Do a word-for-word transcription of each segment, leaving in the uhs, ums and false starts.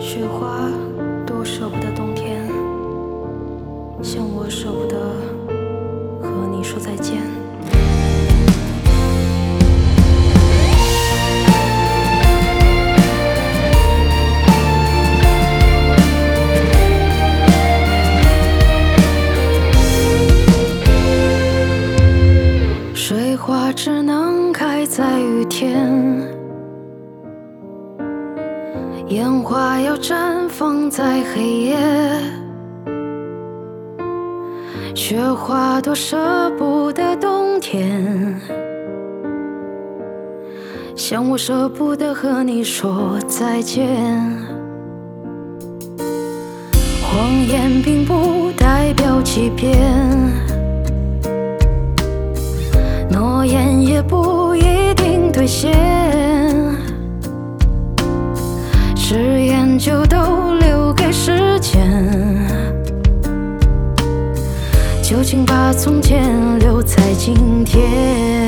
雪花多舍不得冬天，像我舍不得和你说再见。水花只能开在雨天，烟花要绽放在黑夜，雪花多舍不得冬天，像我舍不得和你说再见。谎言并不代表欺骗，诺言也不一定兑现，誓言就都留给时间，就请把从前留在今天。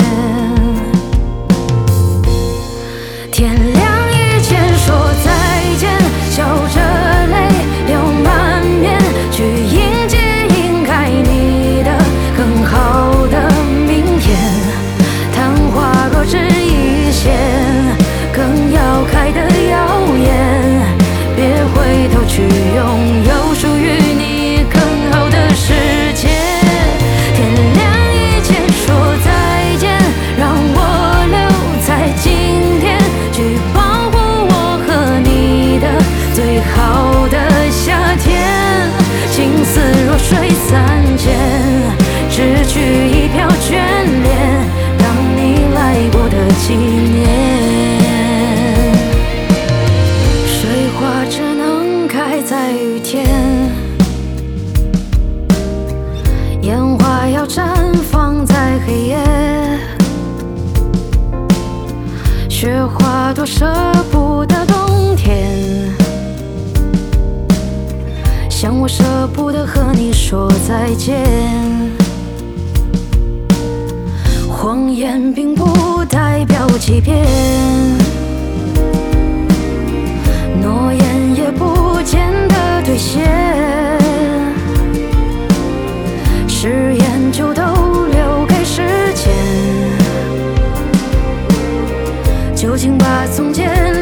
天亮以前说再见，笑着泪流满面，去迎接应该你的更好的明天。昙花若只一现，更要开的耀眼，别回头去拥有属于你更好的世界。天亮以前说再见，让我留在今天，去保护我和你的最好的夏天。情丝若水三千，只取一瓢眷恋，让你来过的纪念。水花只能开在雨天，烟花要绽放在黑夜，雪花多舍不得冬天，像我舍不得和你说再见。谎言并不代表欺骗，诺言也不见得兑现，誓言就都留给时间，就请把从前